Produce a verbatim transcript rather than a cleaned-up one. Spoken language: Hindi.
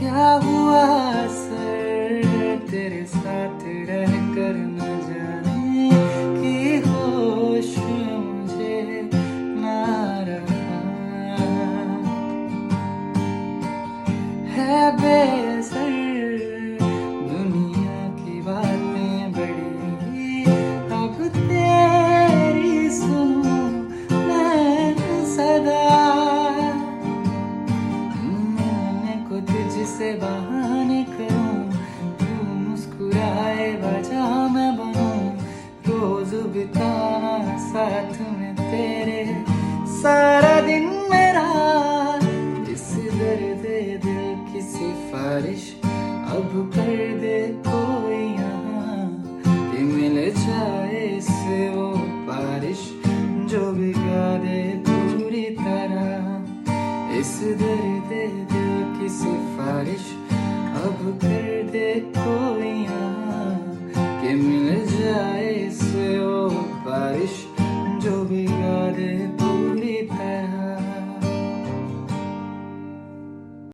क्या हुआ सर तेरे साथ रहकर न जाने की होश मुझे ना रहा है बेअसर दुनिया की बातें बड़ी अब तेरी सुनूं मैं सदा तुझसे बहाने करूं तू मुस्कुराए वजह मैं बनूं रोज बिताना साथ में तेरे सारा दिन मेरा इस दर्द दिल की सिफारिश अब कर दे कोई यहाँ कि मिल जाए इससे वो बारिश जो भिगा दे पूरी तरह इस दर्द दिल की सिफारिश अब कर दे को